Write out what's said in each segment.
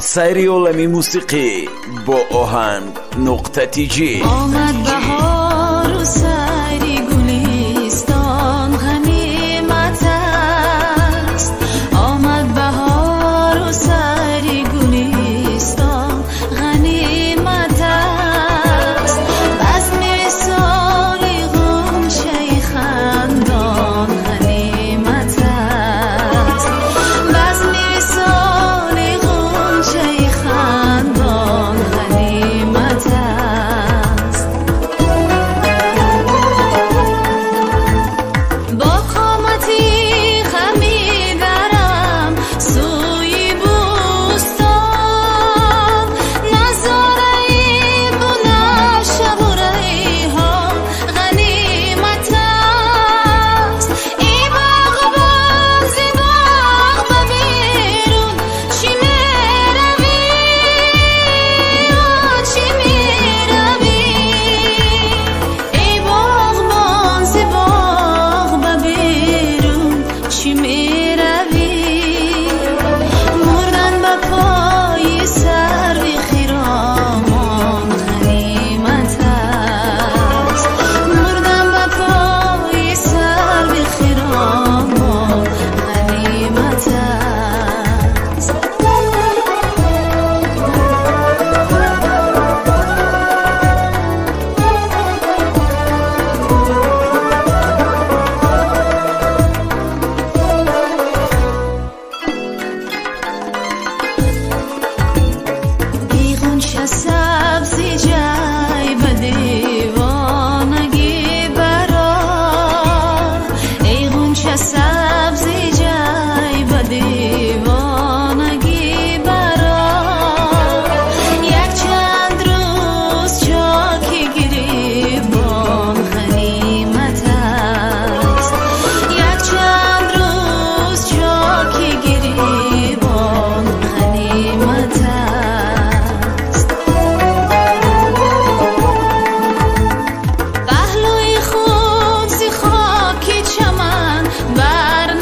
سیر عالمی موسیقی با آهنگ نقطه تیجی. آمد بهار و سری گلستان غنیمت است. آمد بهار و سری گلستان غنیمت است. بزم سال غنچه خندان غنیمت است. بزم سال غنچه خندان غنیمت است. با قامتی خمیدرم سوی بوستان، نظاره بنفشه و ریحان غنیمت است. ای باغبان ز باغ به بیرون چی میروی؟ چی میروی؟ ای باغبان ز باغ به بیرون چی میروی؟ مردن به پای سرو خرامان غنیمت است. مردن به پای سرو خرامان غنیمت است. ای غنچه سبزی جای به دیوانگی برآر. ای غنچه سبزی جای به دیوانگی برآر. یک چند روز چاکی گریبان غنیمت است. یک چند روز چاکی گریبان غنیمت است. پهلوی خود ز خاکی چمن بر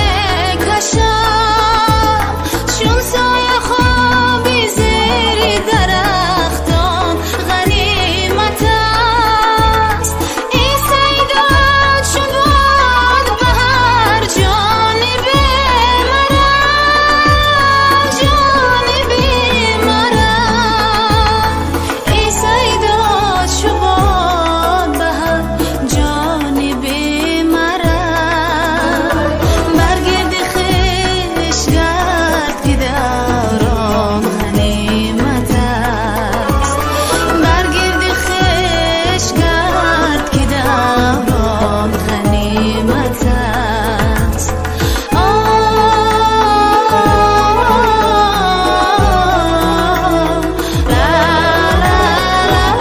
نمیکشم، چون سایه خوابی زیر درختان غنیمت است. ای سیدا چون باد بهر جانب مرم، جانب مرم. ای سیدا چون باد بهر جانب مرم. برگرد خویش گرد که دوران غنیمت است. برگرد خویش گرد که دوران غنیمت است.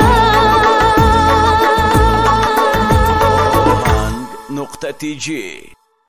نقطه تیجی.